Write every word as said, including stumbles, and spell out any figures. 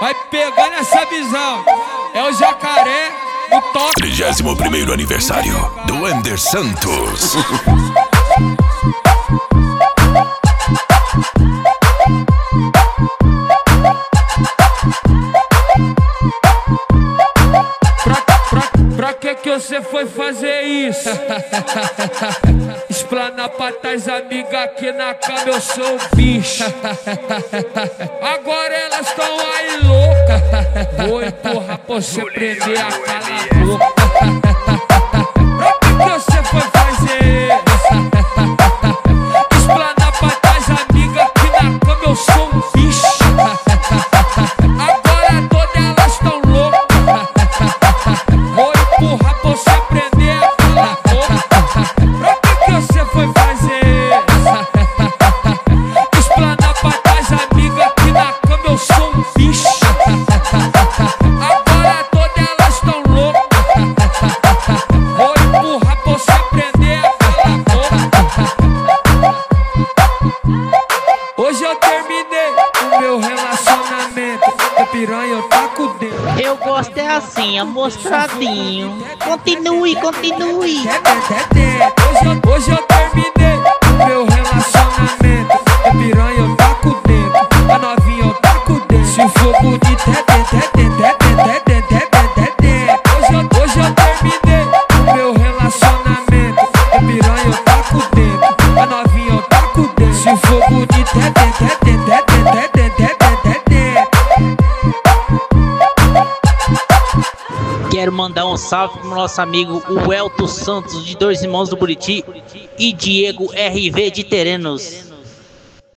Vai pegando essa visão. É o Jacaré no toque. trigésimo primeiro aniversário do Ender Santos. Pra, pra, pra que que você foi fazer isso? Explana pra tais amigas aqui na cama, eu sou o bicho. Agora elas tão aí louca. Vou empurrar pra você prender a cala a boca. Pra que que você foi fazer isso? Explana pra tais amigas aqui na cama, eu sou o bicho. Agora todas elas tão loucas. Vou empurrar pra você prender a cala a boca. Pra que que você foi fazer isso? Explana pra tais amigas aqui na cama, eu sou um bicho. Agora todas elas tão loucas. Vou empurrar pra você prender a cala a boca. Hoje eu terminei o meu relacionamento. O piranha eu taco dentro. Eu gosto é assim, amostradinho. Continue, continue. Hoje eu, hoje eu terminei o meu relacionamento. O piranha eu taco dentro. A novinha eu taco dentro. Se for bonito é dentro, é dentro, é dentro, é dentro, é dentro, é dentro. Hoje eu, hoje eu terminei o meu relacionamento. O piranha eu taco dentro. A novinha eu taco dentro. Se for bonito é dentro, é dentro, é dentro, é dentro, é dentro, é dentro. Quero mandar um salve pro nosso amigo o Elton Santos de Dois Irmãos do Buriti e Diego R V de Terenos.